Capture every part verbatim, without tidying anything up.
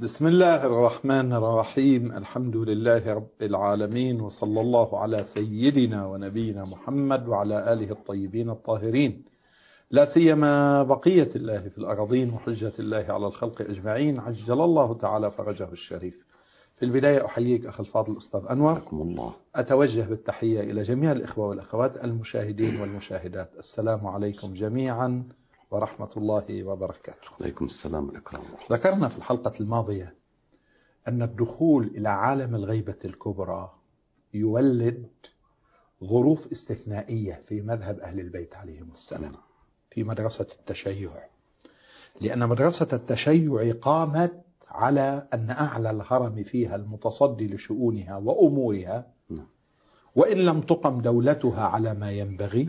بسم الله الرحمن الرحيم. الحمد لله رب العالمين، وصلى الله على سيدنا ونبينا محمد وعلى آله الطيبين الطاهرين، لا سيما بقية الله في الأراضين وحجة الله على الخلق أجمعين، عجل الله تعالى فرجه الشريف. في البداية أحييك أخي الفاضل الأستاذ أنور، الله. أتوجه بالتحية إلى جميع الإخوة والأخوات المشاهدين والمشاهدات. السلام عليكم جميعا ورحمة الله وبركاته. عليكم السلام والإكرام. ذكرنا في الحلقة الماضية أن الدخول إلى عالم الغيبة الكبرى يولد ظروف استثنائية في مذهب أهل البيت عليهم السلام، في مدرسة التشيع، لأن مدرسة التشيع قامت على أن أعلى الهرم فيها المتصدي لشؤونها وأمورها، وإن لم تقم دولتها على ما ينبغي،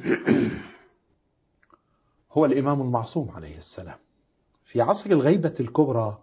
هو الإمام المعصوم عليه السلام. في عصر الغيبة الكبرى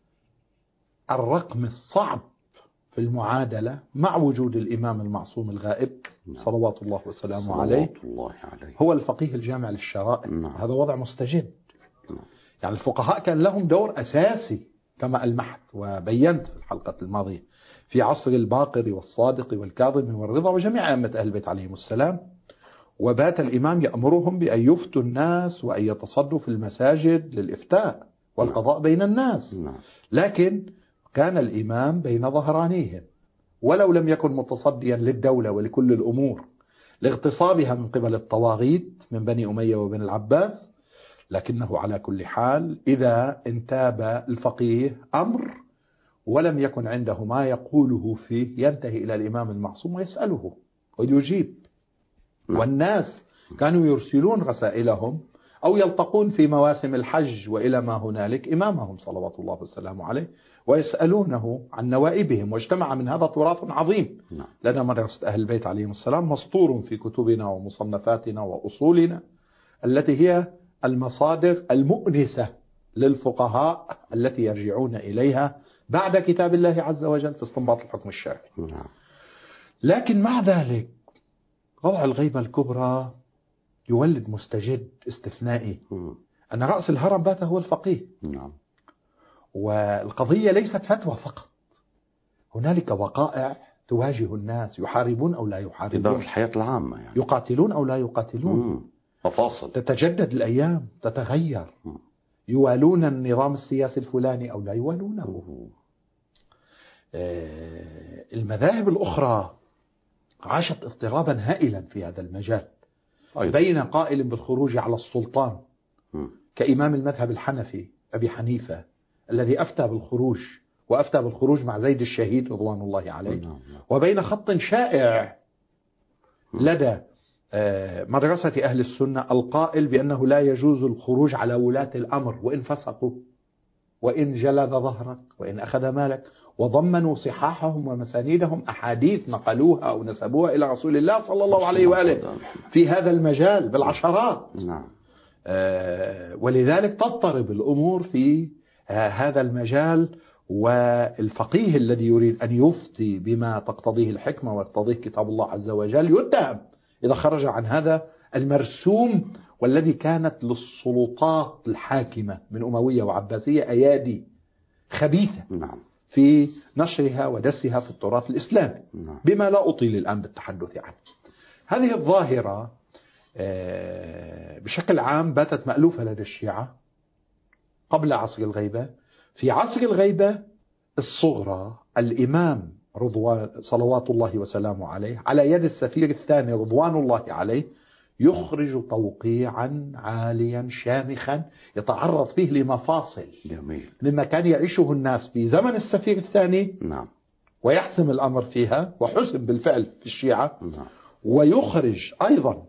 الرقم الصعب في المعادلة مع وجود الإمام المعصوم الغائب صلوات الله وسلامه عليه هو الفقيه الجامع للشرائع. هذا وضع مستجد. يعني الفقهاء كان لهم دور أساسي كما ألمحت وبينت في الحلقة الماضية في عصر الباقر والصادق والكاظم والرضا وجميع أئمة أهل البيت عليهم السلام، وبات الإمام يأمرهم بأن يفتوا الناس وأن يتصدوا في المساجد للإفتاء والقضاء بين الناس، لكن كان الإمام بين ظهرانيهم، ولو لم يكن متصديا للدولة ولكل الأمور لاغتصابها من قبل الطواغيت من بني أمية وبن العباس، لكنه على كل حال إذا انتاب الفقيه أمر ولم يكن عنده ما يقوله فيه ينتهي إلى الإمام المعصوم ويسأله ويجيب. والناس كانوا يرسلون رسائلهم أو يلتقون في مواسم الحج وإلى ما هنالك إمامهم صلوات الله وسلامه عليه ويسألونه عن نوائبهم، واجتمع من هذا تراث عظيم لدى مدرسة أهل البيت عليهم السلام، مسطور في كتبنا ومصنفاتنا وأصولنا التي هي المصادر المؤنسة للفقهاء التي يرجعون إليها بعد كتاب الله عز وجل في استنباط الحكم الشرعي. لكن مع ذلك وضع الغيبة الكبرى يولد مستجد استثنائي أن رأس الهرم بات هو الفقيه. نعم. والقضية ليست فتوى فقط، هنالك وقائع تواجه الناس، يحاربون أو لا يحاربون، إدارة الحياة العامة يعني. يقاتلون أو لا يقاتلون، مفاصل تتجدد الأيام، تتغير، مم. يوالون النظام السياسي الفلاني أو لا يوالونه. آه المذاهب الأخرى عاشت اضطرابا هائلا في هذا المجال أيضا. بين قائل بالخروج على السلطان م. كإمام المذهب الحنفي أبي حنيفة الذي أفتى بالخروج وأفتى بالخروج مع زيد الشهيد رضوان الله عليه م. وبين خط شائع م. لدى مدرسة أهل السنة القائل بأنه لا يجوز الخروج على ولاة الأمر وإن فسقوا وإن جلد ظهرك وإن أخذ مالك، وضمنوا صحاحهم ومسانيدهم أحاديث نقلوها أو نسبوها إلى رسول الله صلى الله عليه وآله في هذا المجال بالعشرات. نعم. آه ولذلك تضطرب الأمور في آه هذا المجال، والفقيه الذي يريد أن يفتي بما تقتضيه الحكمة ويقتضيه كتاب الله عز وجل يتهم إذا خرج عن هذا المرسوم، والذي كانت للسلطات الحاكمة من أموية وعباسية أيادي خبيثة نعم. في نشرها ودسها في التراث الإسلامي نعم. بما لا أطيل الآن بالتحدث عنه. هذه الظاهرة بشكل عام باتت مألوفة لدى الشيعة قبل عصر الغيبة. في عصر الغيبة الصغرى الإمام رضوان صلوات الله وسلامه عليه على يد السفير الثاني رضوان الله عليه يخرج توقيعا عاليا شامخا يتعرض فيه لمفاصل جميل. مما كان يعيشه الناس في زمن السفير الثاني. نعم. ويحسم الأمر فيها وحسم بالفعل في الشيعة. نعم. ويخرج أيضا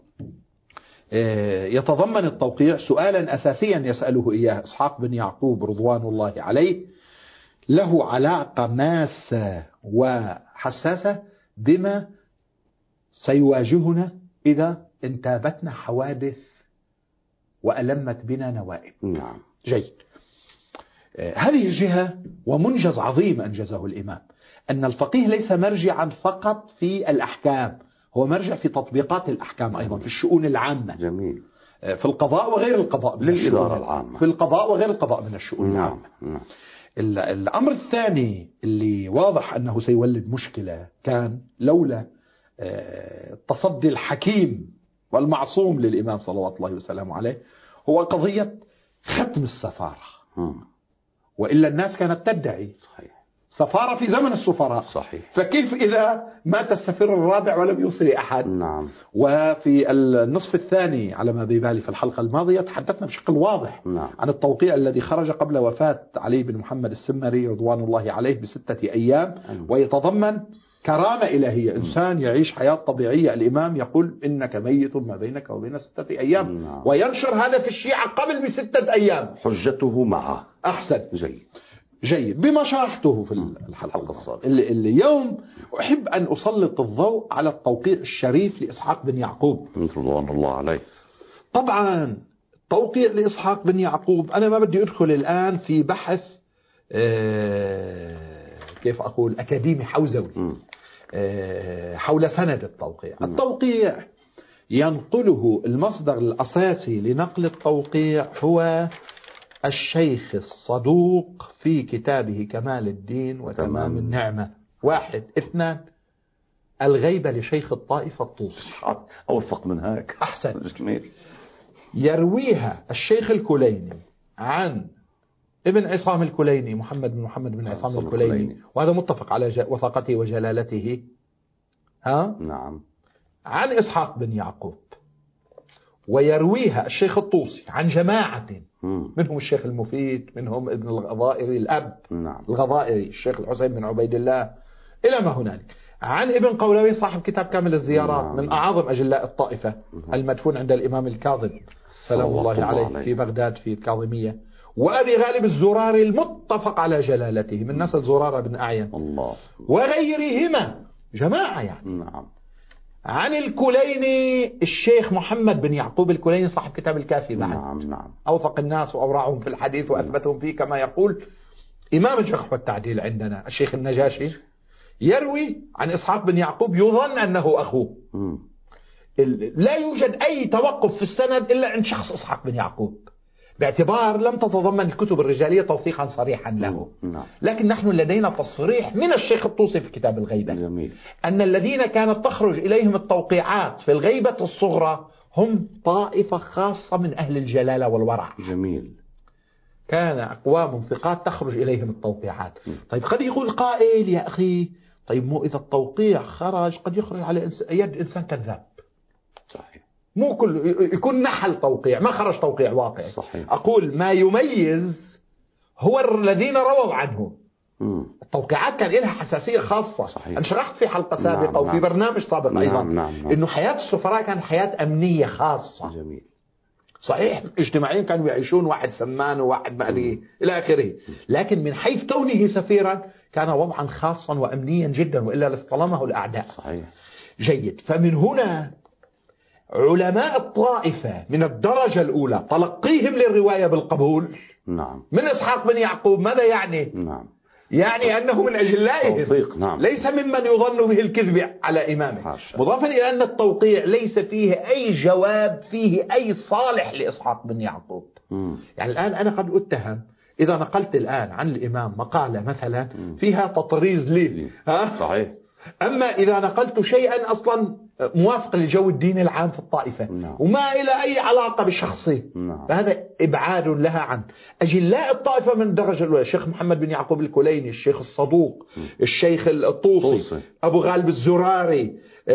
يتضمن التوقيع سؤالا أساسيا يسأله إياه إسحاق بن يعقوب رضوان الله عليه، له علاقة ماسة وحساسة بما سيواجهنا إذا انتابتنا حوادث وألمت بنا نوائب. نعم. جيد. هذه الجهة ومنجز عظيم أنجزه الإمام، أن الفقيه ليس مرجعا فقط في الأحكام، هو مرجع في تطبيقات الأحكام أيضا في الشؤون العامة. جميل. في القضاء وغير القضاء من للإدارة العامة، في القضاء وغير القضاء من الشؤون نعم. العامة. نعم. الأمر الثاني اللي واضح أنه سيولد مشكلة كان لولا التصدي الحكيم والمعصوم للإمام صلوات الله وسلامه عليه هو قضية ختم السفارة. وإلا الناس كانت تدعي صحيح. سفارة في زمن السفراء صحيح. فكيف إذا مات السفير الرابع ولم يوصل أحد؟ نعم. وفي النصف الثاني على ما ببالي في الحلقة الماضية تحدثنا بشكل واضح نعم. عن التوقيع الذي خرج قبل وفاة علي بن محمد السمري رضوان الله عليه بستة أيام أم. ويتضمن كرامة إلهية، إنسان يعيش حياة طبيعية. الإمام يقول إنك ميت ما بينك وبين ستة أيام نعم. وينشر هذا في الشيعة قبل بستة أيام. حجته معه أحسن جيد جيد بما شرحته في الحلقة السابقة. اليوم أحب أن أسلط الضوء على التوقيع الشريف لإسحاق بن يعقوب رضوان الله عليه. طبعا توقيع لإسحاق بن يعقوب أنا ما بدي أدخل الآن في بحث كيف أقول أكاديمي حوزوي حول سند التوقيع. التوقيع ينقله المصدر الأساسي لنقل التوقيع هو الشيخ الصدوق في كتابه كمال الدين وتمام النعمة. واحد اثنان الغيبة لشيخ الطائفة الطوسي. أوثق من هيك. أحسن. يرويها الشيخ الكليني عن ابن عصام الكليني محمد بن محمد بن عصام الكليني, الكليني وهذا متفق على وثاقته وجلالته ها؟ نعم. عن إسحاق بن يعقوب. ويرويها الشيخ الطوسي عن جماعة منهم الشيخ المفيد منهم ابن الغضائري الأب نعم. الغضائري الشيخ الحسين بن عبيد الله إلى ما هنالك عن ابن قولوي صاحب كتاب كامل الزيارات نعم. من أعظم أجلاء الطائفة نعم. المدفون عند الإمام الكاظم سلام الله عليه, عليه في بغداد في الكاظمية. وأبي غالب الزراري المتفق على جلالته من نسل زرارة بن أعين الله. وغيرهما جماعة يعني نعم. عن الكليني الشيخ محمد بن يعقوب الكليني صاحب كتاب الكافي بعد نعم نعم. أوثق الناس وأورعهم في الحديث وأثبتهم فيه كما يقول إمام الجرح والتعديل عندنا الشيخ النجاشي. يروي عن إسحاق بن يعقوب يظن أنه أخوه. م. لا يوجد أي توقف في السند إلا عند شخص إسحاق بن يعقوب باعتبار لم تتضمن الكتب الرجالية توثيقا صريحا له. نعم. لكن نحن لدينا تصريح من الشيخ الطوسي في كتاب الغيبة جميل. أن الذين كانت تخرج إليهم التوقيعات في الغيبة الصغرى هم طائفة خاصة من أهل الجلالة والورع جميل. كان أقوام ثقات تخرج إليهم التوقيعات. طيب قد يقول قائل يا أخي طيب مو إذا التوقيع خرج قد يخرج على يد إنسان كذاب. صحيح. مو كل يكون نحل توقيع ما خرج توقيع واقعي. صحيح. أقول ما يميز هو الذين رووا عنه. مم. التوقيعات كان لها حساسية خاصة. صحيح. أنا شرحت في حلقة سابقة نعم. وفي برنامج سابق نعم. أيضا نعم. نعم. إنه حياة السفراء كانت حياة أمنية خاصة. جميل. صحيح اجتماعيا كانوا يعيشون واحد سمان وواحد مالي إلى آخره. لكن من حيث كونه سفيرا كان وضعا خاصا وأمنيا جدا وإلا لاصطلمه الأعداء. صحيح. جيد. فمن هنا علماء الطائفة من الدرجة الأولى تلقيهم للرواية بالقبول نعم. من إسحاق بن يعقوب ماذا يعني؟ نعم. يعني أنه من أجلائهم نعم. ليس ممن يظن به الكذب على إمامه. حاشا. مضافا إلى أن التوقيع ليس فيه أي جواب فيه أي صالح لإسحاق بن يعقوب. م. يعني الآن أنا قد أتهم إذا نقلت الآن عن الإمام مقالة مثلا م. فيها تطريز لي ها؟ صحيح. أما إذا نقلت شيئا أصلا موافق للجو الديني العام في الطائفة نعم. وما إلى أي علاقة بشخصي نعم. فهذا إبعاد لها عن أجلاء الطائفة من الدرجة الأولى الشيخ محمد بن يعقوب الكليني الشيخ الصدوق م. الشيخ الطوسي طوسي. أبو غالب الزراري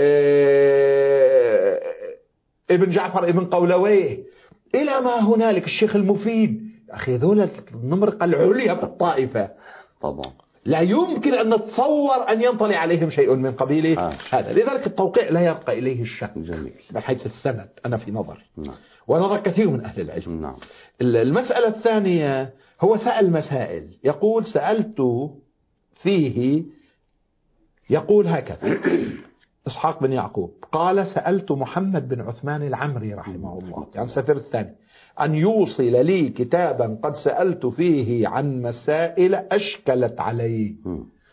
اه ابن جعفر ابن قولويه إلى ما هنالك الشيخ المفيد أخي ذولا النمرقة العليا في الطائفة طبعا لا يمكن أن نتصور أن ينطلي عليهم شيء من قبيله آه. هذا. لذلك التوقيع لا يرقى إليه الشك جميل. بحيث السند أنا في نظري نعم. ونظر كثير من أهل العلم نعم. المسألة الثانية هو سأل مسائل يقول سألت فيه يقول هكذا إسحاق بن يعقوب قال سألت محمد بن عثمان العمري رحمه الله يعني السفير الثاني أن يوصل لي كتابا قد سألت فيه عن مسائل أشكلت علي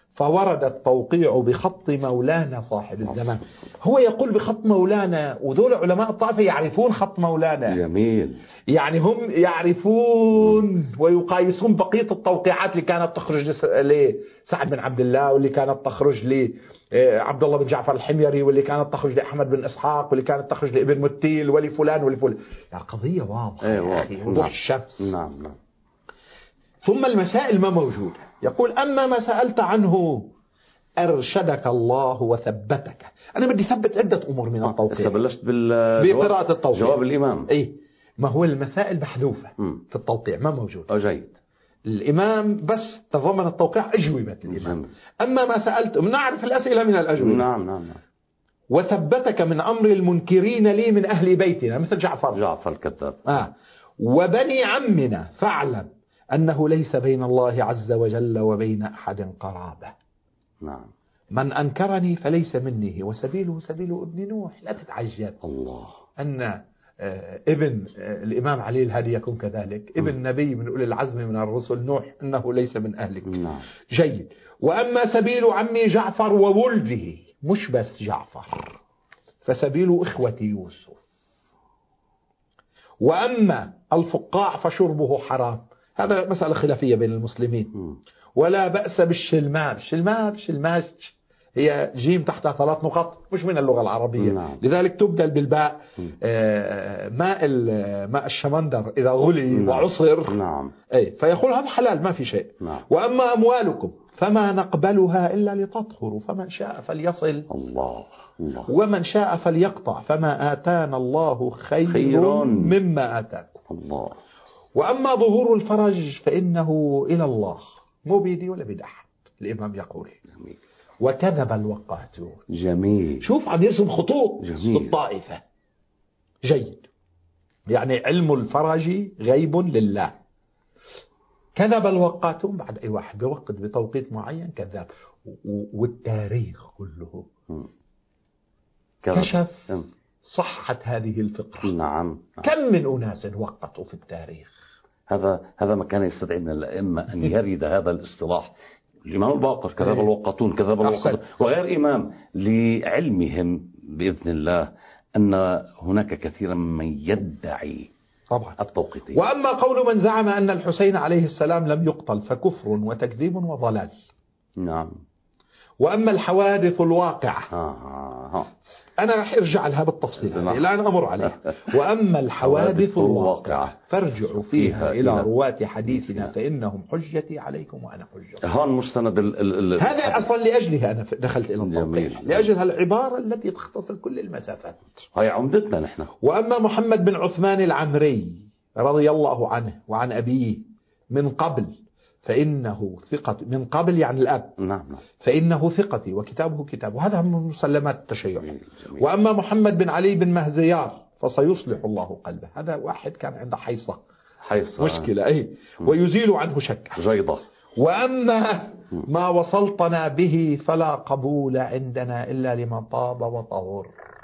فورد التوقيع بخط مولانا صاحب الزمان. هو يقول بخط مولانا، وذول علماء الطائفة يعرفون خط مولانا. جميل. يعني هم يعرفون ويقايسون بقية التوقيعات اللي كانت تخرج لسعد بن عبد الله، واللي كانت تخرج لعبد الله بن جعفر الحميري، واللي كانت تخرج لأحمد بن إسحاق، واللي كانت تخرج لابن متيل ولفلان ولفلان. يعني قضية واضحة يا أخي، وضوح الشمس. نعم نعم. ثم المسائل ما موجودة. يقول أما ما سألت عنه أرشدك الله وثبتك. أنا بدي ثبت عدة أمور من التوقيع. هسه بلشت بقراءة التوقيع، جواب الإمام. إيه، ما هو المسائل محذوفة في التوقيع ما موجودة. جيد. الإمام بس تضمن التوقيع أجوبة الإمام. أما ما سألت نعرف الأسئلة من الأجوبة. نعم نعم نعم. وثبتك من أمر المنكرين لي من أهل بيتنا مثل جعفر جعفر الكذاب. آه. وبني عمنا فاعلم أنه ليس بين الله عز وجل وبين أحد قرابة. نعم. من أنكرني فليس مني وسبيله سبيل ابن نوح. لا تتعجب الله أن ابن الإمام علي الهادي يكون كذلك، ابن نبي من أولي العزم من الرسل نوح أنه ليس من أهلك. نعم. جيد. وأما سبيل عمي جعفر وولده، مش بس جعفر، فسبيل إخوة يوسف. وأما الفقاع فشربه حرام، هذا مسألة خلافية بين المسلمين. ولا بأس بالشلماب. شلماب شلماج هي جيم تحتها ثلاث نقط، مش من اللغة العربية. نعم. لذلك تبدل بالباء. ماء ماء الشمندر إذا غلي نعم. وعصر نعم. أي فيقول هذا حلال ما في شيء. نعم. وأما أموالكم فما نقبلها إلا لتطهروا، فمن شاء فليصل الله الله ومن شاء فليقطع، فما آتانا الله خير, خير مما آتاكم الله. وأما ظهور الفرج فإنه إلى الله مو بيدي ولا بيد أحد. الإمام يقول جميل. وكذب الوقاتون. جميل. شوف عم يرسم خطوط جميل. الطائفة. جيد. يعني علم الفرج غيب لله. كذب الوقاتون، بعد أي واحد بيوقت بتوقيت معين كذاب. والتاريخ كله كشف صحة هذه الفقرة. نعم. كم من أناس وقتوا في التاريخ. هذا هذا ما كان يستدعي من الأئمة أن يرد هذا الاصطلاح. الإمام الباقر كذب الوقاتون كذب الوقاتون وغير إمام، لعلمهم بإذن الله أن هناك كثيرا من يدعي طبعا التوقيتية. وأما قول من زعم أن الحسين عليه السلام لم يقتل فكفر وتكذيب وضلال. نعم. وأما الحوادث الواقعة آه آه. أنا رح أرجع لها بالتفصيل نعم. الآن أمر عليها. وأما الحوادث الواقعة فارجعوا فيها إلى رواة حديثنا فإنهم حجتي عليكم وأنا حجتي. هون مستند ال ال ال هذا أصلا لأجلها أنا دخلت إلى التوقيع، لأجل هالعبارة التي تختصر كل المسافات. هاي عمدتنا نحن. وأما محمد بن عثمان العمري رضي الله عنه وعن أبيه من قبل فإنه ثقة، من قبل يعني الأب. نعم. فإنه ثقتي وكتابه كتاب، وهذا من مسلمات التشيع. وأما محمد بن علي بن مهزيار فسيصلح الله قلبه، هذا واحد كان عنده حيصة حيصة مشكلة أي ويزيل عنه شك جيضة. وأما ما وصلتنا به فلا قبول عندنا إلا لمن طاب وطهر.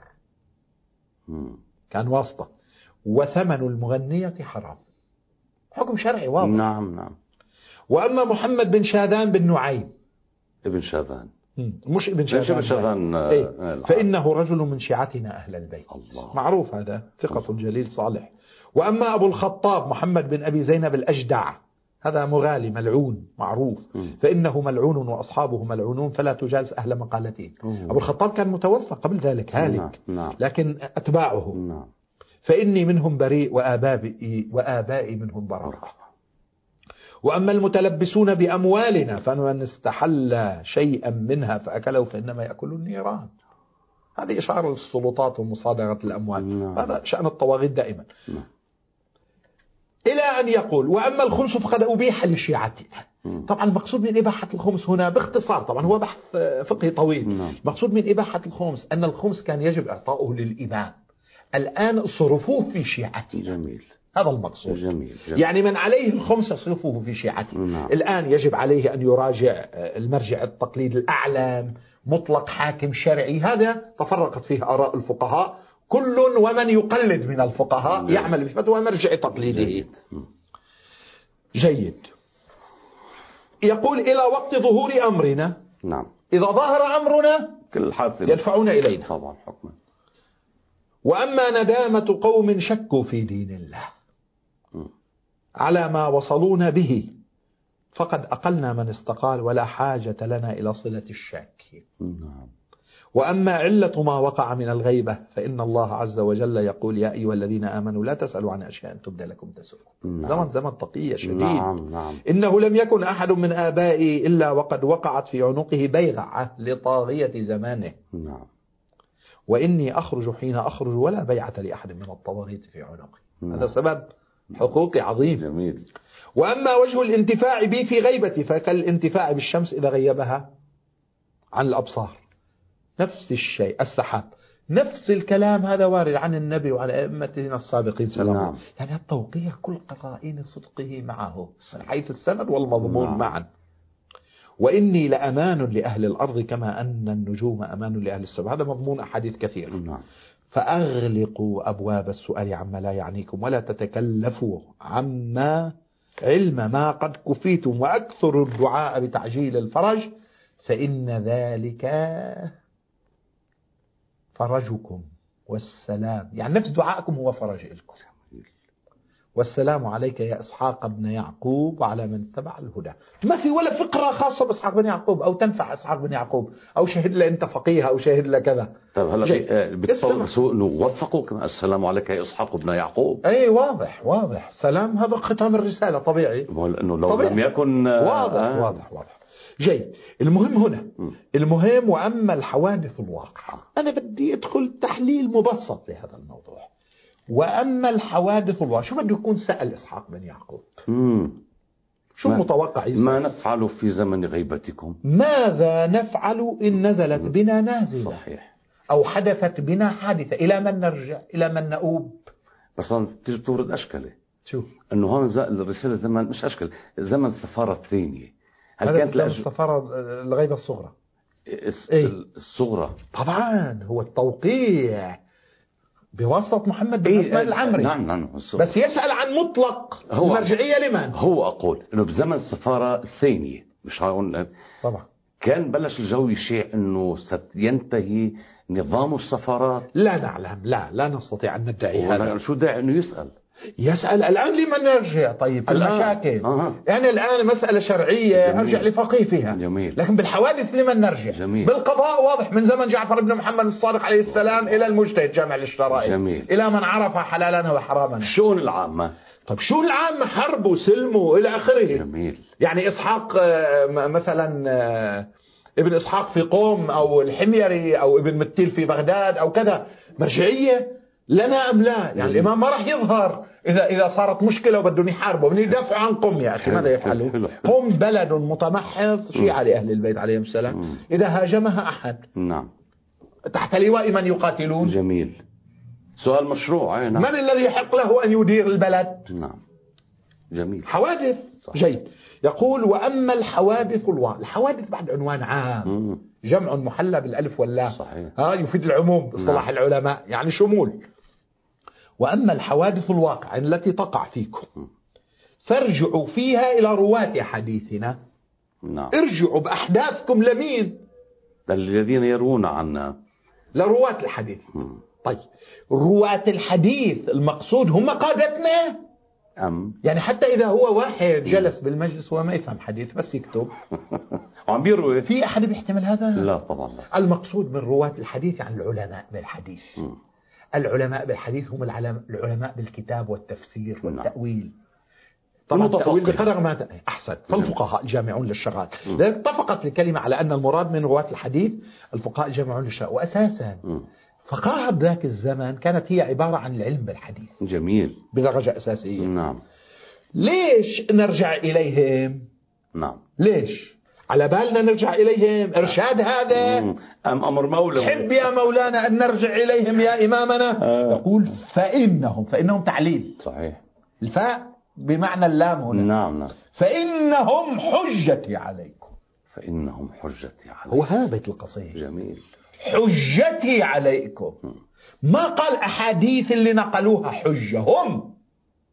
كان واسطة. وثمن المغنية حرام، حكم شرعي واضح. نعم نعم. وأما محمد بن شاذان بن نعيم ابن شاذان مش ابن شاذان, شاذان ايه فإنه رجل من شيعتنا أهل البيت. الله. معروف هذا ثقة جليل صالح. وأما أبو الخطاب محمد بن أبي زينب الأجدع هذا مغالي ملعون معروف. م. فإنه ملعون وأصحابه ملعونون فلا تجالس أهل مقالته. م. أبو الخطاب كان متوفى قبل ذلك هالك. نعم. لكن أتباعه. نعم. فإني منهم بريء وآبائي, وآبائي منهم براء. وأما المتلبسون بأموالنا فمن استحل شيئا منها فأكله فإنما يأكل النيران. هذه إشارة للسلطات ومصادرة الأموال. نعم. هذا شأن الطواغيت دائما. نعم. إلى أن يقول وأما الخمس فقد أبيح لشيعتنا. طبعا المقصود من إباحة الخمس هنا باختصار، طبعا هو بحث فقهي طويل. نعم. المقصود من إباحة الخمس أن الخمس كان يجب إعطاؤه للإمام، الآن صرفوه في شيعتنا. جميل. هذا المقصود. جميل. جميل. يعني من عليه الخمس يصرفه في شيعته. نعم. الآن يجب عليه أن يراجع المرجع التقليد الأعلم مطلق حاكم شرعي، هذا تفرقت فيه آراء الفقهاء، كل ومن يقلد من الفقهاء نعم. يعمل بفتوى مرجع تقليده. جيد. جيد. يقول إلى وقت ظهور أمرنا نعم. إذا ظهر أمرنا كل حادث يدفعون إلينا طبعا حكما. وأما ندامة قوم شكوا في دين الله م. على ما وصلونا به فقد أقلنا من استقال ولا حاجة لنا إلى صلة الشاكين. نعم. وأما علة ما وقع من الغيبة فإن الله عز وجل يقول يا أيها الذين آمنوا لا تسألوا عن أشياء تبدى لكم تسؤكم. نعم. زمن زمن تقية شديد. نعم. نعم. إنه لم يكن أحد من آبائي إلا وقد وقعت في عنقه بيعة لطاغية زمانه. نعم. وإني أخرج حين أخرج ولا بيعة لأحد من الطواغيت في عنقي. نعم. هذا سبب حقوقي عظيم. جميل. وأما وجه الانتفاع بي في غيبتي فكالانتفاع بالشمس إذا غيبها عن الأبصار. نفس الشيء السحاب، نفس الكلام هذا وارد عن النبي وعن أئمتنا السابقين سلام. نعم. يعني التوقيع كل قرائن صدقه معه من حيث السند والمضمون. نعم. معا. وإني لأمان لأهل الأرض كما أن النجوم أمان لأهل السماء. هذا مضمون أحاديث كثير. نعم. فأغلقوا أبواب السؤال عما لا يعنيكم ولا تتكلفوا عما علم ما قد كفيتم وأكثروا الدعاء بتعجيل الفرج فإن ذلك فرجكم والسلام. يعني نفس دعائكم هو فرج لكم. والسلام عليك يا إسحاق بن يعقوب وعلى من اتبع الهدى. ما في ولا فقرة خاصة بإسحاق بن يعقوب أو تنفع إسحاق بن يعقوب أو شهد له أنت فقيه أو شهد له كذا. طيب هلا بتصور إنه وفقوا كما السلام عليك يا إسحاق بن يعقوب. أي واضح واضح. سلام هذا ختام الرسالة طبيعي. لأنه لو طبيعي. لم يكن واضح آه. واضح واضح. جيد. المهم هنا م. المهم وأما الحوادث الواقعة أنا بدي أدخل تحليل مبسط لهذا الموضوع. وأما الحوادث الواقعة شو بده يكون سأل إسحاق بن يعقوب مم. شو متوقع يسأل؟ ما نفعل في زمن غيبتكم؟ ماذا نفعل إن نزلت بنا نازلة صحيح. أو حدثت بنا حادثة إلى من نرجع إلى من نؤوب؟ بس أنا تيجي تورد أشكالي شو أنه هون الرسالة زمن مش أشكال زمن السفارة الثانية. هل كانت لأج... السفارة الغيبة الصغرى الس... إيه؟ الصغرى طبعا هو التوقيع بواسطة محمد بن عثمان إيه العمري. نعم نعم. بس يسأل عن مطلق المرجعية لمن؟ هو أقول إنه بزمن السفارة الثانية مش هقول طبعا كان بلش الجو يشيع إنه ستينتهي نظام السفارات. لا نعلم لا لا نستطيع أن ندعي هذا. شو داعي إنه يسأل؟ يسأل الآن لمن نرجع؟ طيب في المشاكل آه. يعني الآن مسألة شرعية جميل. أرجع لفقيه فيها جميل. لكن بالحوادث لمن نرجع؟ جميل. بالقضاء واضح من زمن جعفر بن محمد الصادق عليه السلام إلى المجتهد جامع الشرائع جميل. إلى من عرف حلالنا وحرامنا. الشؤون العامة. طيب شو العامة حرب وسلم إلى آخره. جميل. يعني إسحاق مثلا ابن إسحاق في قوم أو الحميري أو ابن متيل في بغداد أو كذا مرجعية لنا أم لا؟ يعني الإمام ما راح يظهر إذا إذا صارت مشكلة وبدهم يحاربوا بدهم يدافعوا عن قم. يا أخي ماذا يفعلوا؟ قم بلد متمحض شيعة لأهل البيت عليهم السلام م. إذا هاجمها أحد نعم تحت لواء من يقاتلون؟ جميل. سؤال مشروع. نعم. من الذي يحق له أن يدير البلد؟ نعم. جميل. حوادث. صح. جيد. يقول وأما الحوادث الواقعة. الحوادث بعد عنوان عام م. جمع محلى بالألف واللام. صحيح. ها يفيد العموم باصطلاح نعم. العلماء يعني شمول. وأما الحوادث الواقعة التي تقع فيكم فارجعوا فيها إلى رواة حديثنا. نعم. ارجعوا بأحداثكم لمين؟ الذين يروون عنا لرواة الحديث. م. طيب رواة الحديث المقصود هم قادتنا أم يعني حتى إذا هو واحد جلس بالمجلس وما يفهم حديث بس يكتب عم بيروي في أحد بيحتمل هذا؟ لا طبعا لا. المقصود من رواة الحديث عن العلماء بالحديث. م. العلماء بالحديث هم العلماء بالكتاب والتفسير والتأويل. طبعا التأويل بقدر ما أحسن فالفقهاء الجامعون للشغال. لذلك اتفقت الكلمة على أن المراد من رواة الحديث الفقهاء الجامعون للشغال. وأساسا م. فقهاء ذاك الزمن كانت هي عبارة عن العلم بالحديث. جميل. بدرجة أساسية. نعم. ليش نرجع إليهم؟ نعم. ليش؟ على بالنا نرجع إليهم إرشاد هذا أم أمر مولى حب يا مولانا أن نرجع إليهم يا إمامنا. آه. يقول فإنهم فإنهم تعليل. صحيح. الفاء بمعنى اللام هنا. نعم نعم. فإنهم حجتي عليكم. فإنهم حجتي عليكم. هو هذا بيت القصيد. جميل. حجتي عليكم. ما قال أحاديث اللي نقلوها حجة هم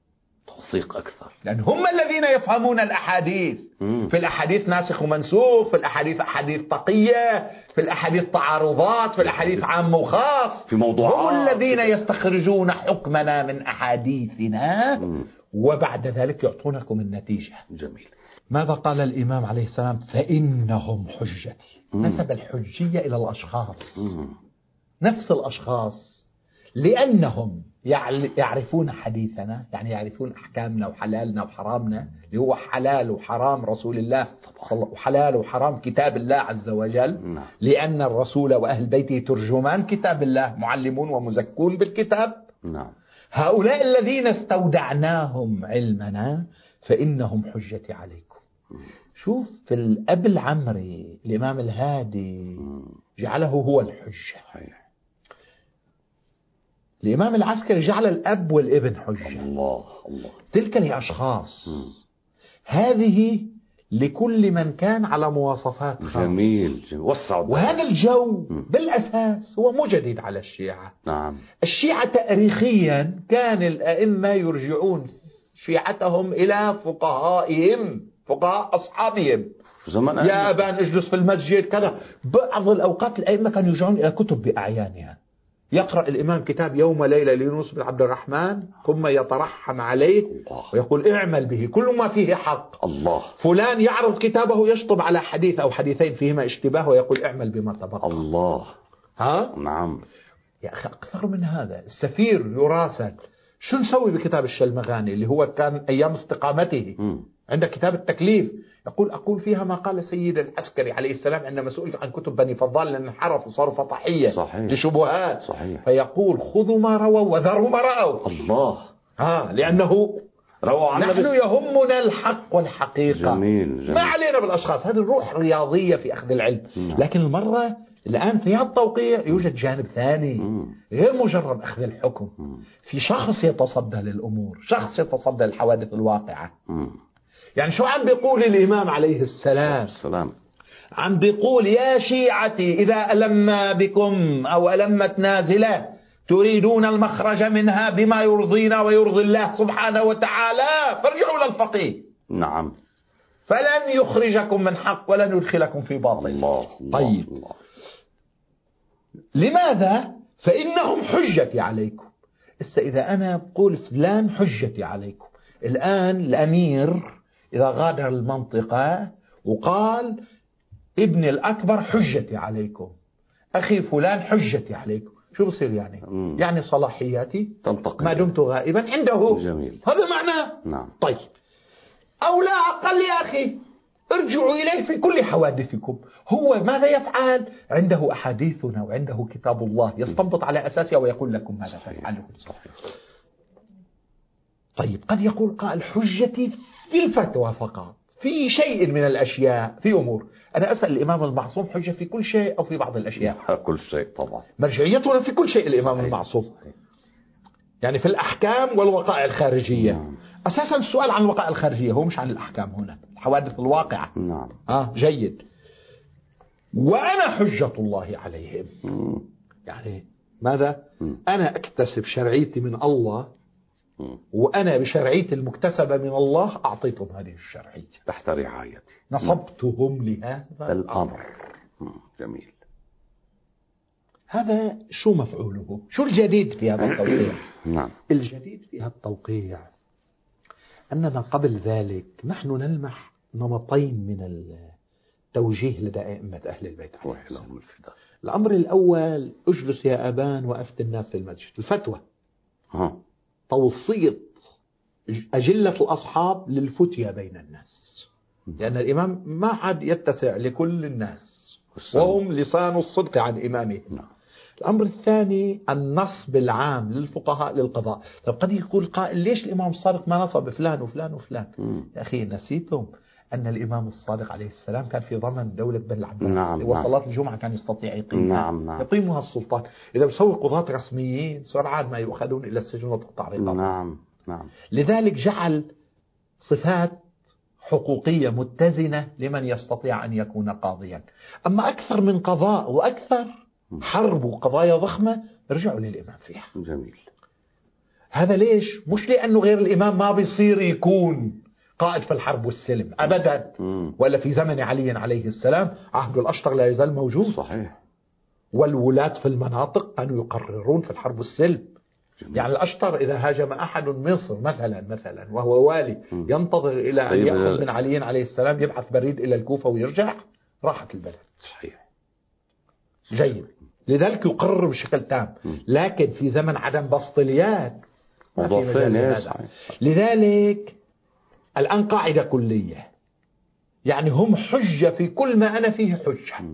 توثيق أكثر، لأن هم الذين يفهمون الأحاديث. مم. في الأحاديث ناسخ ومنسوخ، في الأحاديث أحاديث تقية، في الأحاديث تعارضات، في الأحاديث عام وخاص، في موضوعات. هم الذين يستخرجون حكمنا من أحاديثنا. مم. وبعد ذلك يعطونكم النتيجة. جميل. ماذا قال الإمام عليه السلام؟ فإنهم حجتي. نسب الحجية إلى الأشخاص. مم. نفس الأشخاص، لأنهم يعرفون حديثنا، يعني يعرفون أحكامنا وحلالنا وحرامنا، اللي هو حلال وحرام رسول الله، وحلال وحرام كتاب الله عز وجل. لأن الرسول وأهل بيته ترجمان كتاب الله، معلمون ومزكون بالكتاب. نعم. هؤلاء الذين استودعناهم علمنا فإنهم حجتي عليكم. شوف في الأب العمري الإمام الهادي جعله هو الحجة. الإمام العسكري جعل الأب والابن حجة. الله الله. تلك الأشخاص هذه لكل من كان على مواصفات خاصة. جميل, جميل. وسعوا. وهذا الجو م. بالأساس هو مو جديد على الشيعة. نعم. الشيعة تاريخيا كان الأئمة يرجعون شيعتهم إلى فقهائهم، فقهاء أصحابهم. زمان يا أبان اجلس في المسجد كذا. بعض الأوقات الأئمة كانوا يرجعون إلى كتب بأعيانها. يقرأ الإمام كتاب يوم ليلة ليونس بن عبد الرحمن ثم يترحم عليه الله. ويقول اعمل به كل ما فيه حق. الله. فلان يعرض كتابه يشطب على حديث أو حديثين فيهما اشتباه ويقول اعمل بما تبقى. الله. ها؟ نعم. يا أخي أكثر من هذا، السفير يراسل شو نسوي بكتاب الشلمغاني اللي هو كان أيام استقامته م. عند كتاب التكليف، يقول أقول فيها ما قال سيد العسكري عليه السلام عندما سئل عن كتب بني فضال لأن انحرفوا وصاروا فطحية. صحيح. لشبهات. صحيح. فيقول خذوا ما رووا وذروا ما رأوا. الله. ها لأنه روى نحن بس... يهمنا الحق والحقيقة. جميل. جميل. ما علينا بالأشخاص، هذه الروح رياضية في أخذ العلم. م. لكن المرة الآن في هذا التوقيع يوجد جانب ثاني م. غير مجرد أخذ الحكم. م. في شخص يتصدى للأمور، شخص يتصدى للحوادث الواقعة. م. يعني شو عم بيقول الإمام عليه السلام؟ السلام. عم بيقول يا شيعتي إذا ألم بكم أو ألمت نازلة تريدون المخرج منها بما يرضينا ويرضي الله سبحانه وتعالى فارجعوا للفقيه. نعم. فلن يخرجكم من حق ولن يدخلكم في باطل. الله. طيب الله. لماذا؟ فإنهم حجتي عليكم. إذا أنا بقول فلان حجتي عليكم، الآن الأمير إذا غادر المنطقة وقال ابن الأكبر حجتي عليكم، أخي فلان حجتي عليكم، شو بصير يعني؟ مم. يعني صلاحياتي تنتقل ما دمت غائبا عنده. جميل. هذا معناه. نعم. طيب أو لا أقل يا أخي ارجعوا إليه في كل حوادثكم. هو ماذا يفعل؟ عنده أحاديثنا وعنده كتاب الله يستنبط على أساسها ويقول لكم ماذا تفعله. صحيح. طيب قد يقول قائل حجتي في الفتوى فقط، في شيء من الأشياء، في أمور. أنا أسأل الإمام المعصوم حجة في كل شيء أو في بعض الأشياء؟ كل شيء طبعا. مرجعيتنا في كل شيء الإمام صحيح. المعصوم صحيح. يعني في الأحكام والوقائع الخارجية. نعم. أساسا السؤال عن الوقائع الخارجية هو مش عن الأحكام، هنا الحوادث الواقعة. نعم. آه جيد. وأنا حجة الله عليهم. م. يعني ماذا؟ م. أنا أكتسب شرعيتي من الله، وأنا بشرعيتي المكتسبة من الله أعطيتهم هذه الشرعية تحت رعايتي، نصبتهم لهذا الأمر. جميل. هذا شو مفعوله؟ شو الجديد في هذا التوقيع؟ نعم. الجديد في هذا التوقيع أننا قبل ذلك نحن نلمح نمطين من التوجيه لدى أئمة أهل البيت عليهم السلام. الأمر الأول اجلس يا أبان وأفت الناس في المسجد، الفتوى. ها. توصية أجلة الأصحاب للفتية بين الناس، لأن الإمام ما عاد يتسع لكل الناس وهم لسان الصدق عن إمامه. الأمر الثاني النصب العام للفقهاء للقضاء. طب قد يقول قائل ليش الإمام الصادق ما نصب فلان وفلان وفلان؟ م. يا أخي نسيتم أن الإمام الصادق عليه السلام كان في ضمن دولة بني العباس. نعم. وصلاة الجمعة كان يستطيع يقيمها. نعم. نعم. يقيمها السلطان. إذا بسوي قضاة رسميين سرعان ما يؤخذون إلى السجن وتقطع رقابهم. نعم. نعم. لذلك جعل صفات حقوقية متزنة لمن يستطيع أن يكون قاضيا. أما أكثر من قضاء وأكثر حرب وقضايا ضخمة ارجعوا للإمام فيها. جميل. هذا ليش؟ مش لأنه غير الإمام ما بيصير يكون قائد في الحرب والسلم أبدا، ولا في زمن علي عليه السلام عهد الأشطر لا يزال موجود. صحيح. والولاة في المناطق كانوا يقررون في الحرب والسلم. جميل. يعني الأشطر إذا هاجم أحد مصر مثلا مثلا وهو والي م. ينتظر إلى أن يأخذ من علي عليه السلام يبعث بريد إلى الكوفة ويرجع، راحت البلد. صحيح. جيد. لذلك يقرر بشكل تام. لكن في زمن عدم بسط اليد ما في مجال هذا. لذلك الآن قاعدة كلية، يعني هم حجة في كل ما أنا فيه حجة.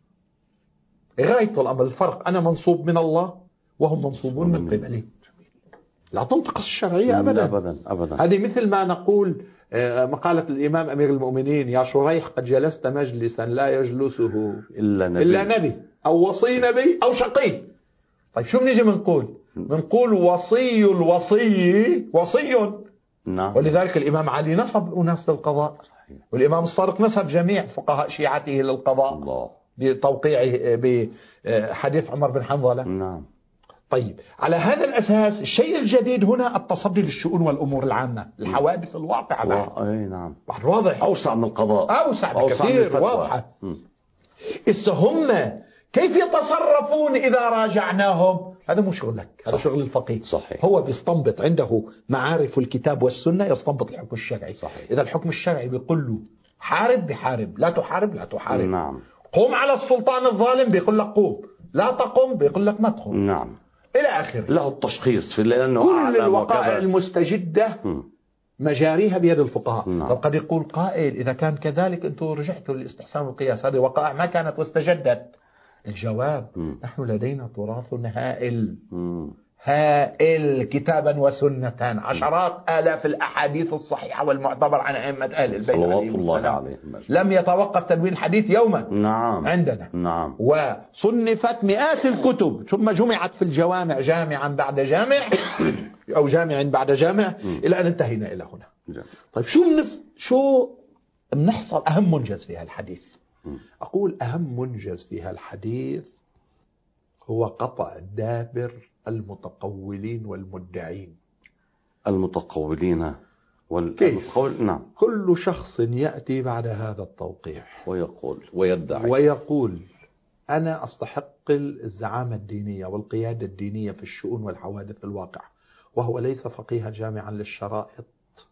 غاية الأمر الفرق أنا منصوب من الله وهم منصوبون من قبله. لا تنتقص الشرعية أبدا أبدا أبدا. هذه مثل ما نقول مقالة الإمام أمير المؤمنين: يا شريح قد جلست مجلسا لا يجلسه إلا نبي, إلا نبي أو وصي نبي أو شقي. طيب شو بنيجي بنقول؟ بنقول وصي الوصي وصي. نعم. ولذلك الإمام علي نصب أناس للقضاء، والإمام الصادق نسب جميع فقهاء شيعته للقضاء الله. بتوقيعه بحديث عمر بن حنظلة. نعم. طيب على هذا الأساس الشيء الجديد هنا التصدي للشؤون والأمور العامة، الحوادث الواقعة بعد. أي نعم. بعد واضح. أوسع من القضاء. أوسع بكثير واضحة. إذا هم كيف يتصرفون إذا راجعناهم؟ هذا مو شغلك، هذا شغل الفقيه. صحيح. هو بيستنبط، عنده معارف الكتاب والسنة، يستنبط الحكم الشرعي. صحيح. إذا الحكم الشرعي بيقول له حارب بحارب، لا تحارب لا تحارب. نعم. قوم على السلطان الظالم بيقول لك قوم، لا تقوم بيقول لك ما تقوم. نعم. إلى آخره. له التشخيص في لأنه كل الوقائع المستجدة م. مجاريها بيد الفقهاء. نعم. طب قد يقول قائل إذا كان كذلك أنتم رجعتوا للاستحسان والقياس، هذه وقائع ما كانت واستجدت. الجواب: م. نحن لدينا تراث هائل م. هائل كتابا وسنة، عشرات آلاف الأحاديث الصحيحة والمعتبر عن أئمة أهل البيت عليهم السلام. لم يتوقف تدوين الحديث يوما. نعم. عندنا. نعم. وصنفت مئات الكتب ثم جمعت في الجوامع جامعا بعد جامع أو جامع بعد جامع إلى أن انتهينا إلى هنا. طيب شو منف... شو بنحصل أهم منجز في هالحديث؟ أقول أهم منجز في هالحديث هو قطع دابر المتقولين والمدعين. المتقولين والمتقول. نعم. كل شخص يأتي بعد هذا التوقيع ويقول ويدعي ويقول أنا أستحق الزعامة الدينية والقيادة الدينية في الشؤون والحوادث الواقعة، وهو ليس فقيها جامعا للشرائط،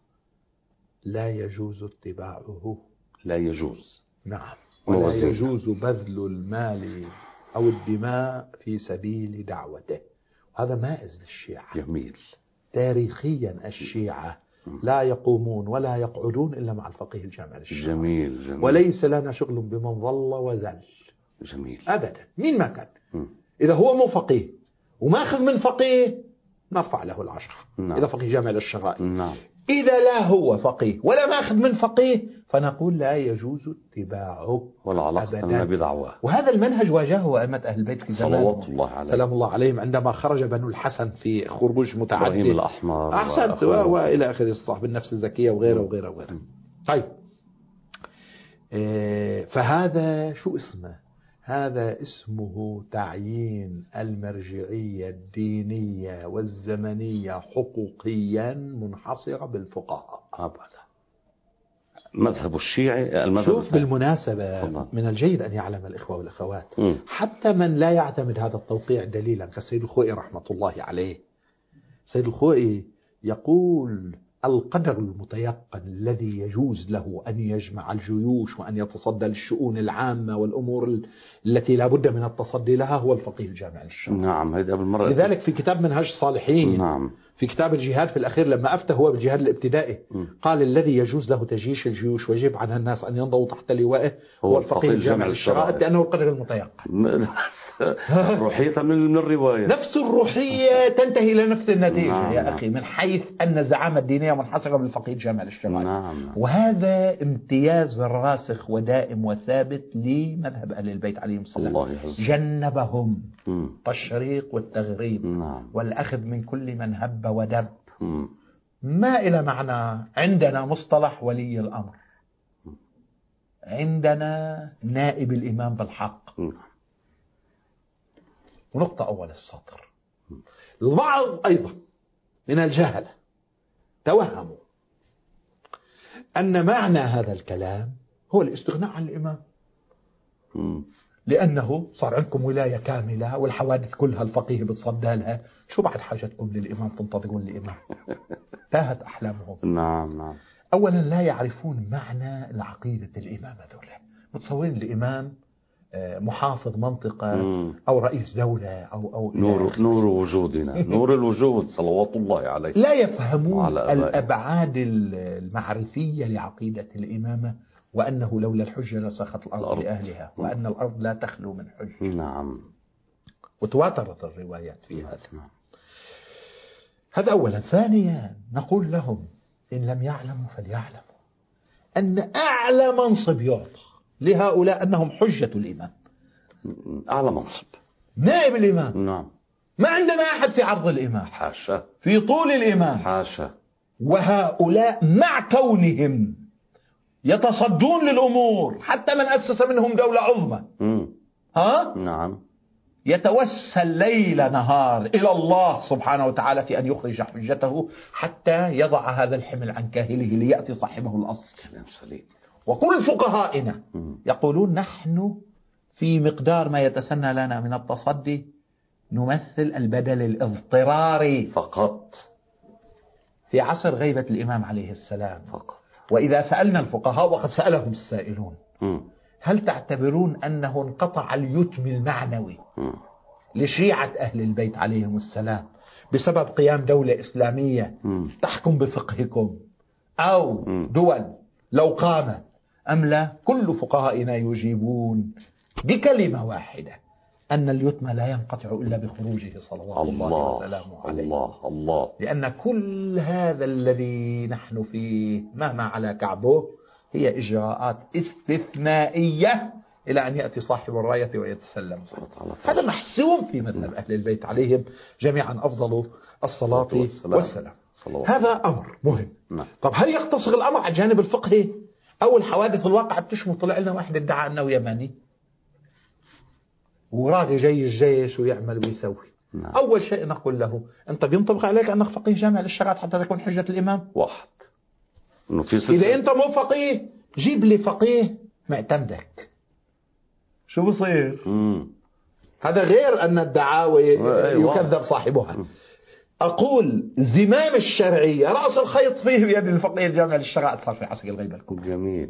لا يجوز اتباعه. لا يجوز. نعم. ولا يجوز بذل المال أو الدماء في سبيل دعوته. هذا مائز للشيعة. جميل. تاريخيا الشيعة لا يقومون ولا يقعدون إلا مع الفقيه الجامع للشرع. جميل. جميل. وليس لنا شغل بمن ظل وزل. جميل. أبدا. مين ما كان م. إذا هو مو فقيه وماخذ من فقيه نرفع له العشرة. نعم. إذا فقيه جامع للشرائع. نعم. إذا لا هو فقيه ولا ماخذ من فقيه فنقول لا يجوز اتباعه ولا علاقة لنا بدعواه. وهذا المنهج واجهه أئمة أهل البيت في زمان صلوات الله عليه سلام الله عليهم عندما خرج بنو الحسن في خروج متعدد. إبراهيم الأحمر أحسنت وإلى آخر صاحب النفس الزكية وغيره وغيره وغيره. طيب فهذا شو اسمه؟ هذا اسمه تعيين المرجعية الدينية والزمنية حقوقيا منحصرة بالفقهاء. أبدا. مذهب الشيعي المذهب شوف الثاني. بالمناسبة فضل. من الجيد أن يعلم الإخوة والأخوات م. حتى من لا يعتمد هذا التوقيع دليلا كالسيد الخوئي رحمة الله عليه. سيد الخوئي يقول القدر المتيقن الذي يجوز له أن يجمع الجيوش وأن يتصدى للشؤون العامة والأمور التي لا بد من التصدي لها هو الفقيه الجامع للشرع. نعم. هذا بالمرة. لذلك في كتاب منهج الصالحين نعم. في كتاب الجهاد في الأخير لما أفتى هو بالجهاد الابتدائي م. قال الذي يجوز له تجيش الجيوش ويجب على الناس أن ينضوا تحت لوائه هو, هو الفقيه الجامع للشرع لأنه القدر المتيقن. روحية من الرواية. نفس الروحية تنتهي إلى نفس النتيجة. نعم. يا أخي من حيث أن الزعامة الدينية منحصرة بالفقيه الجامع للشرع. نعم. وهذا امتياز راسخ ودائم وثابت لمذهب أهل البيت عليهم السلام. جنبهم م. التشريق والتغريب. نعم. والأخذ من كل من هب ودب. م. ما إلى معنى عندنا مصطلح ولي الأمر، عندنا نائب الإمام بالحق. م. ونقطة أول السطر. البعض أيضا من الجهلة توهموا أن معنى هذا الكلام هو الاستغناء عن الإمام، لأنه صار عندكم ولاية كاملة والحوادث كلها الفقيه بتصدى لها، شو بعد حاجتكم للإمام تنتظرون الإمام؟ تاهت أحلامهم. نعم نعم. أولا لا يعرفون معنى العقيدة الإمام، هذولا متصورين الإمام محافظ منطقة مم. أو رئيس دولة أو أو نور نور وجودنا نور الوجود صلوات الله عليه. لا يفهمون الأبعاد المعرفية لعقيدة الإمامة، وأنه لولا الحجة لسخط الأرض, الأرض لأهلها، وأن الأرض لا تخلو من حج. نعم. وتواترت الروايات في هذا. نعم. هذا أولا. ثانيا نقول لهم إن لم يعلموا فليعلموا أن أعلى منصب يعطى لهؤلاء أنهم حجة الإمام. أعلى منصب نائب الإمام. نعم. ما عندنا أحد في عرض الإمام، حاشا، في طول الإمام، حاشا. وهؤلاء مع كونهم يتصدون للأمور، حتى من أسس منهم دولة عظمى م. ها؟ نعم. يتوسل ليل نهار إلى الله سبحانه وتعالى في أن يخرج حجته حتى يضع هذا الحمل عن كاهله ليأتي صاحبه الأصل. كلام سليم. وكل فقهائنا يقولون نحن في مقدار ما يتسنى لنا من التصدي نمثل البدل الاضطراري فقط في عصر غيبة الإمام عليه السلام فقط. وإذا سألنا الفقهاء، وقد سألهم السائلون، م. هل تعتبرون أنه انقطع اليتم المعنوي م. لشيعة أهل البيت عليهم السلام بسبب قيام دولة إسلامية م. تحكم بفقهكم أو دول لو قامت أم لا؟ كل فقهائنا يجيبون بكلمة واحدة أن اليتم لا ينقطع إلا بخروجه صلوات الله, الله وسلامه عليه. الله الله. لأن كل هذا الذي نحن فيه مهما على كعبه هي إجراءات استثنائية إلى أن يأتي صاحب الراية ويتسلم. هذا محسوم في مذهب أهل البيت عليهم جميعا أفضل الصلاة والسلام, والسلام. هذا أمر مهم. طب هل يقتصر الأمر على الجانب الفقهي أو الحوادث الواقع بتشمل؟ طلع لنا واحد ادعى أنه يمني وراضي جاي الجيش ويعمل ويسوي. نعم. أول شيء نقول له أنت بينطبق عليك أنك فقيه جامع للشريعة حتى تكون حجة الإمام واحد. إنه في إذا أنت مو فقيه جيب لي فقيه معتمدك. شو بصير؟ مم. هذا غير أن الدعاوى يكذب صاحبها. مم. أقول زمام الشرعية رأس الخيط فيه بيد الفقيه الجامع للشريعة صار في عصر الغيبة الكبرى. جميل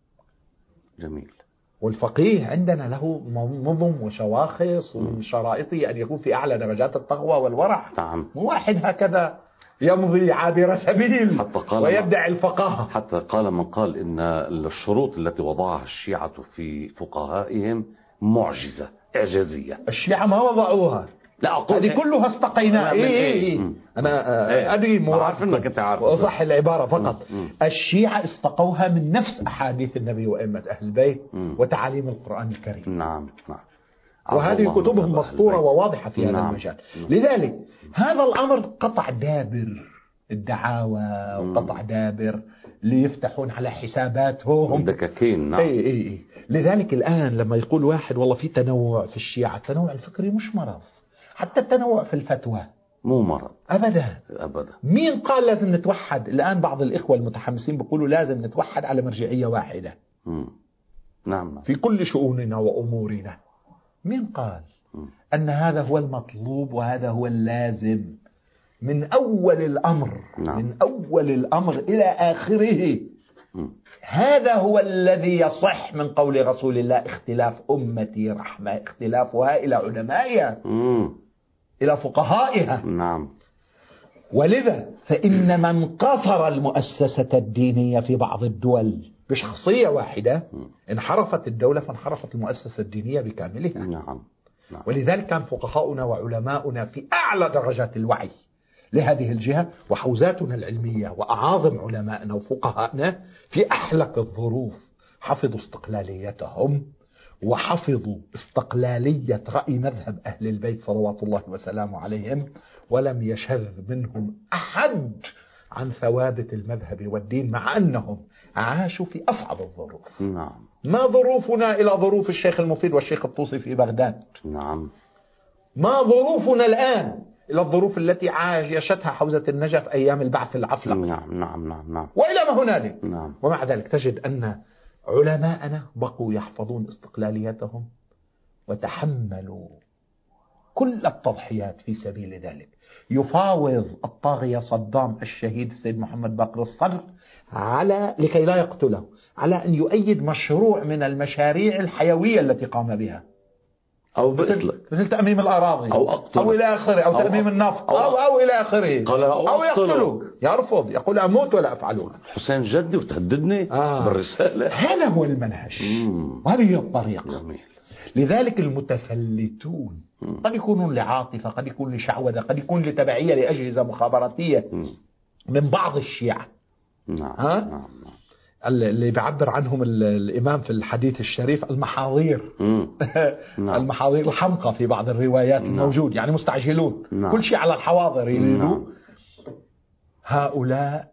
جميل. والفقيه عندنا له نظم وشواخص ومن شرائطه أن يكون في أعلى درجات التقوى والورع. نعم. مو واحد هكذا يمضي عابر سبيل ويدعي الفقاهة. حتى قال من قال إن الشروط التي وضعها الشيعة في فقهائهم معجزة إعجازية. الشيعة ما وضعوها، لا أقول هذه كلها استقيناها. إيه إيه إيه. أنا إيه. أدري مو عارف إنك أنت عارف وصح العبارة فقط. مم. مم. الشيعة استقوها من نفس أحاديث النبي وأئمة أهل البيت مم. وتعاليم القرآن الكريم. نعم نعم. وهذه كتبهم مسطورة وواضحة في هذا نعم. المجال. لذلك هذا الأمر قطع دابر الدعاوى وقطع دابر ليفتحون على حساباتهم دكاكين. نعم. إيه إيه إيه. لذلك الآن لما يقول واحد والله في تنوع في الشيعة، التنوع الفكري مش مرض، حتى التنوع في الفتوى مو مرض أبدا أبدا. مين قال لازم نتوحد؟ الآن بعض الإخوة المتحمسين بيقولوا لازم نتوحد على مرجعية واحدة. مم. نعم. في كل شؤوننا وأمورنا. مين قال مم. أن هذا هو المطلوب وهذا هو اللازم من أول الأمر؟ نعم. من أول الأمر إلى آخره. مم. هذا هو الذي يصح من قول رسول الله اختلاف أمتي رحمة، اختلافها إلى علمائها مم. إلى فقهائها. نعم. ولذا فإن من قصر المؤسسة الدينية في بعض الدول بشخصية واحدة انحرفت الدولة فانحرفت المؤسسة الدينية بكاملها. نعم. نعم. ولذلك كان فقهاؤنا وعلماؤنا في أعلى درجات الوعي لهذه الجهة، وحوزاتنا العلمية وأعاظم علمائنا وفقهائنا في أحلك الظروف حفظوا استقلاليتهم وحفظوا استقلالية رأي مذهب أهل البيت صلوات الله وسلامه عليهم، ولم يشذ منهم أحد عن ثوابت المذهب والدين مع أنهم عاشوا في أصعب الظروف. نعم. ما ظروفنا إلى ظروف الشيخ المفيد والشيخ الطوسي في بغداد. نعم. ما ظروفنا الآن إلى الظروف التي عايشتها حوزة النجف أيام البعث العفلق. نعم نعم نعم نعم. وإلى ما هنالك. نعم. ومع ذلك تجد أن علماءنا بقوا يحفظون استقلاليتهم وتحملوا كل التضحيات في سبيل ذلك. يفاوض الطاغية صدام الشهيد السيد محمد باقر الصدر على لكي لا يقتله على أن يؤيد مشروع من المشاريع الحيوية التي قام بها، أو مثل, مثل تأميم الأراضي أو أقتله أو إلى آخره، أو, أو تأميم النفط أو, أو, أو إلى آخره، أو, أو يقتلك. يرفض، يقول أموت ولا أفعله. حسين جدي وتهددني آه. بالرسالة. هذا هو المنهج وهذه هي الطريقة. جميل. لذلك المتفلتون مم. قد يكونون لعاطفة، قد يكون لشعوذة، قد يكون لتبعية لأجهزة مخابراتية مم. من بعض الشيعة. نعم. ها؟ نعم. اللي بيعبر عنهم الإمام في الحديث الشريف المحاضير. نعم. المحاضير الحمقى في بعض الروايات نعم. الموجود، يعني مستعجلون نعم. كل شيء على الحواضر يريدوا. نعم. هؤلاء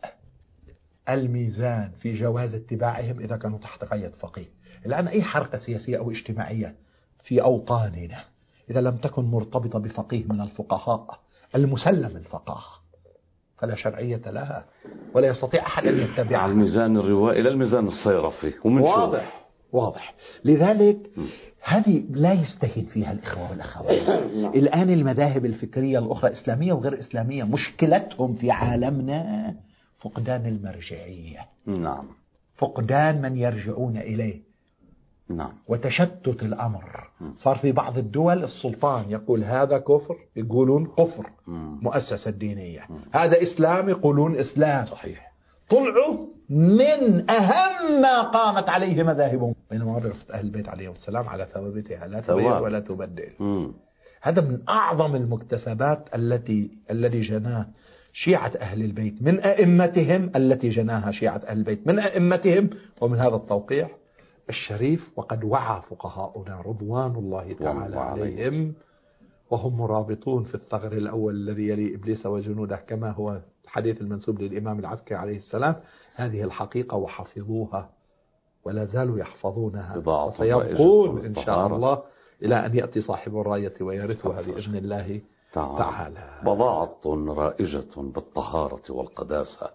الميزان في جواز اتباعهم إذا كانوا تحت قيد فقيه. الآن أي حركة سياسية أو اجتماعية في أوطاننا إذا لم تكن مرتبطة بفقيه من الفقهاء المسلم الفقاه فلا شرعية لها، ولا يستطيع أحد أن يتبعها. على الميزان الروائي إلى الميزان الصيرفي ومن واضح واضح. لذلك هذه لا يستهين فيها الإخوة والأخوات. الآن المذاهب الفكرية الأخرى إسلامية وغير إسلامية مشكلتهم في عالمنا فقدان المرجعية. نعم. فقدان من يرجعون إليه. نعم. وتشتت الأمر. صار في بعض الدول السلطان يقول هذا كفر، يقولون كفر مؤسسة دينية. هذا إسلام، يقولون إسلام. صحيح. طلعوا من أهم ما قامت عليه مذاهبهم، بينما مدرسة أهل البيت عليهم السلام على ثوابتها لا تغير ولا تبدل. مم. هذا من أعظم المكتسبات التي الذي جناه شيعة أهل البيت من أئمتهم، التي جناها شيعة أهل البيت من أئمتهم. ومن هذا التوقيع الشريف وقد وعى فقهاؤنا رضوان الله تعالى عليهم وهم مرابطون في الثغر الأول الذي يلي إبليس وجنوده، كما هو الحديث المنسوب للإمام العسكري عليه السلام. هذه الحقيقة وحفظوها ولا زالوا يحفظونها، وسيبقون إن شاء الله إلى أن يأتي صاحب الراية ويرثها بإذن الله تعالى. بضاعة رائجة بالطهارة والقداسة،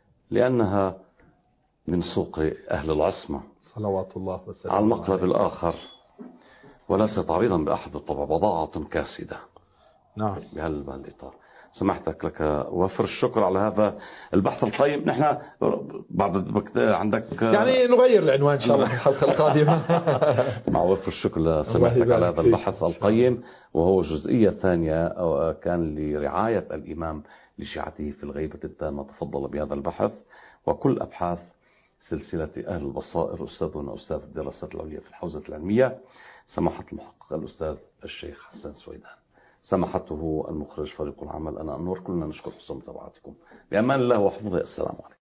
لأنها من سوق أهل العصمة صلوات الله وسلامه على المقلب الآخر، وليس تعريضا بأحد بالطبع، بضاعة كاسدة. نعم. بهالإطار سمحتك لك وفر الشكر على هذا البحث القيم. نحن بعد عندك يعني نغير العنوان إن شاء الله في الحلقة القادمة. مع وفر الشكر سمحتك على هذا البحث القيم، وهو جزئية ثانية كان لرعاية الإمام لشيعته في الغيبة التامة. تفضل بهذا البحث وكل أبحاث سلسلة أهل البصائر أستاذنا أستاذ الدراسات العليا في الحوزة العلمية سماحة المحقق الأستاذ الشيخ حسن سويدان، سماحته المخرج فريق العمل، أنا أنور. كلنا نشكر حسن متابعتكم. بأمان الله وحفظه. السلام عليكم.